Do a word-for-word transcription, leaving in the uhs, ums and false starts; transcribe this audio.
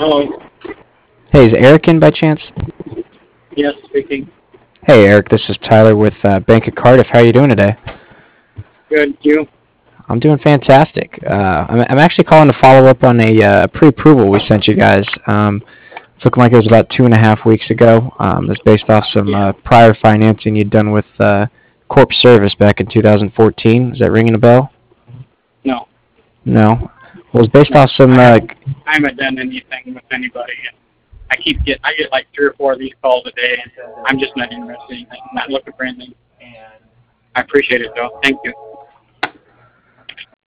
Hello. Hey, is Eric in by chance? Yes, speaking. Hey, Eric, this is Tyler with uh, Bank of Cardiff. How are you doing today? Good. You? I'm doing fantastic. Uh, I'm, I'm actually calling to follow up on a uh, pre-approval we sent you guys. Um, it's looking like it was about two and a half weeks ago. Um, it's based off some Yeah. uh, prior financing you'd done with uh, Corp Service back in two thousand fourteen. Is that ringing a bell? No. No. Well, it's based No. off some. I Uh, haven't. I haven't done anything with anybody. And I keep get. I get like three or four of these calls a day, and I'm just not interested in anything. I'm not looking for anything. I appreciate it though. Thank you.